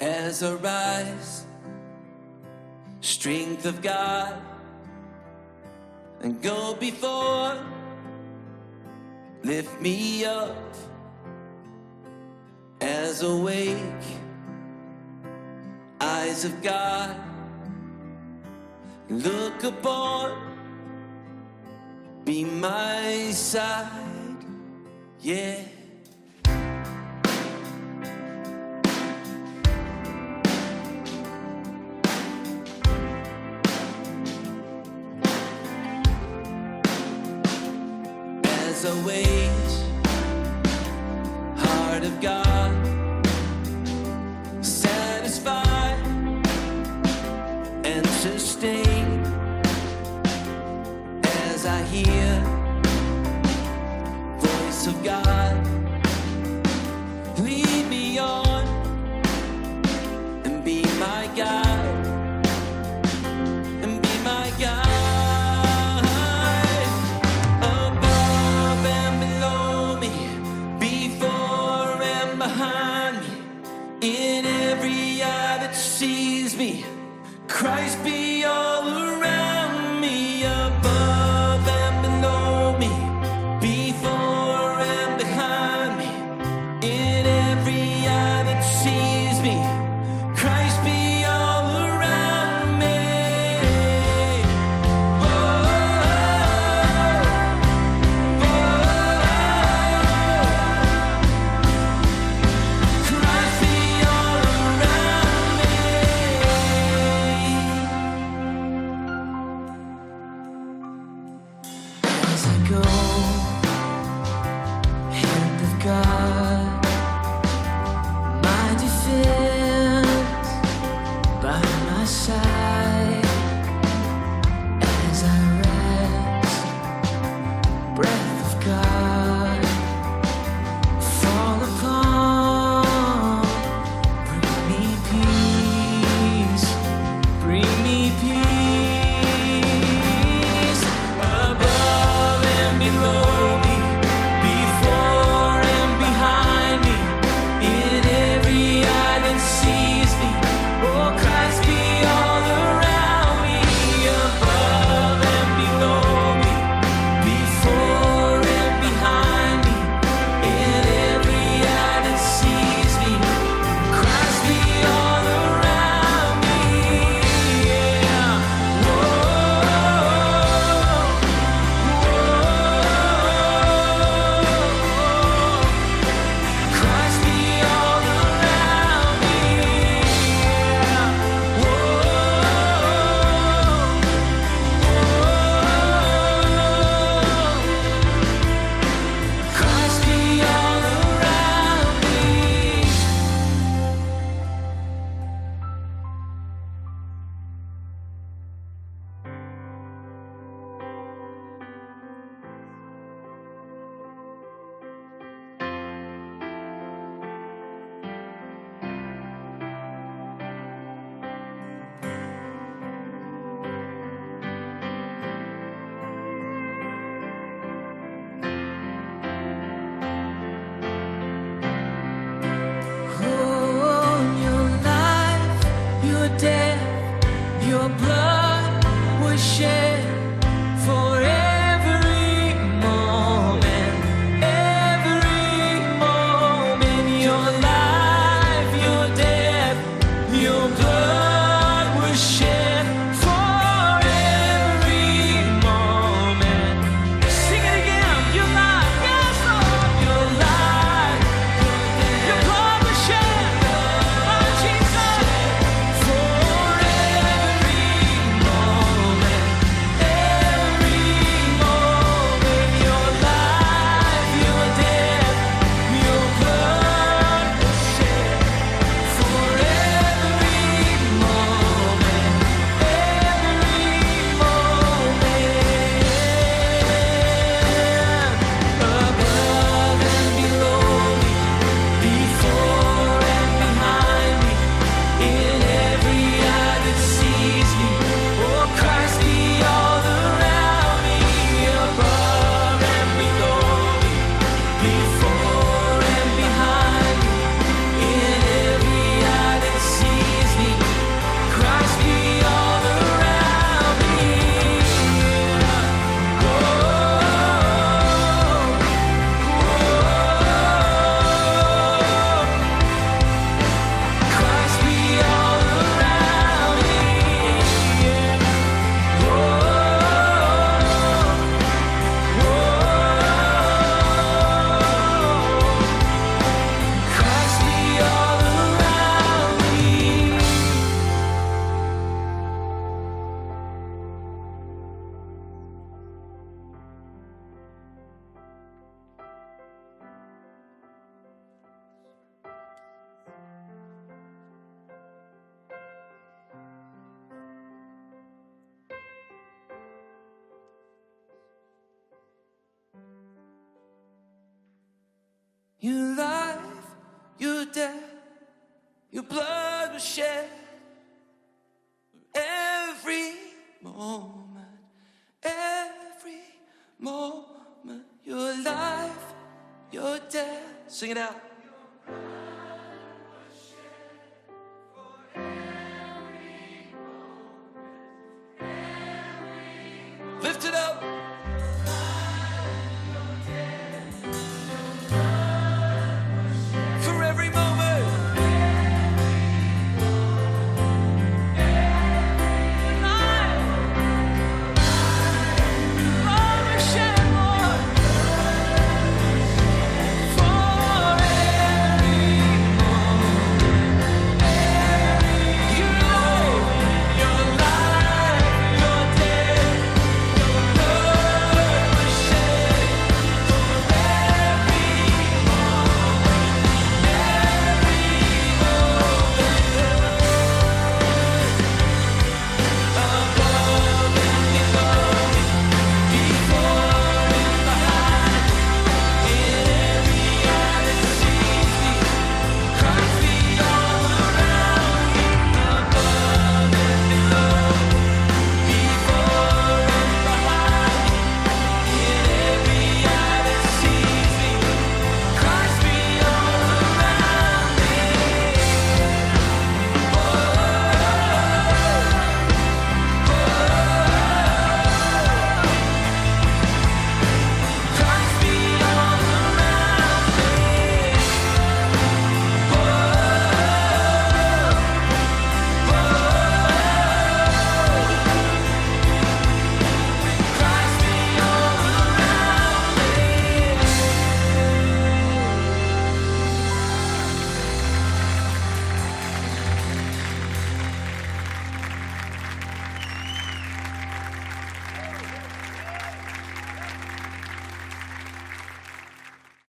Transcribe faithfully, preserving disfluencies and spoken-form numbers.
as I rise, strength of God, and go before, lift me up as awake, eyes of God, look upon, be my side, yeah. As I wait, heart of God, satisfy and sustain. As I hear voice of God, lead me on and be my guide, and be my guide. In every eye that sees me, Christ be all around me, above and below me, before and behind me. In every eye that sees me, Christ be all around me. Oh, oh, oh. Christ be go, hand of God, my defense by my side, as I rest, breath of God, fall upon, bring me peace, bring me peace. Below me, before and behind me, in every eye that sees me, oh Christ be all around me, above and below me, before and behind me, in every eye that sees me, Christ be all around me, yeah. Whoa. Your blood was shed for every moment, every moment. Your life, your death, your blood was shed for every moment. Sing it again. Your life, yes, Lord. Your life, your blood was shed, oh Jesus, for moment, every moment. You're alive, you're dead. Sing it out. Lift it up.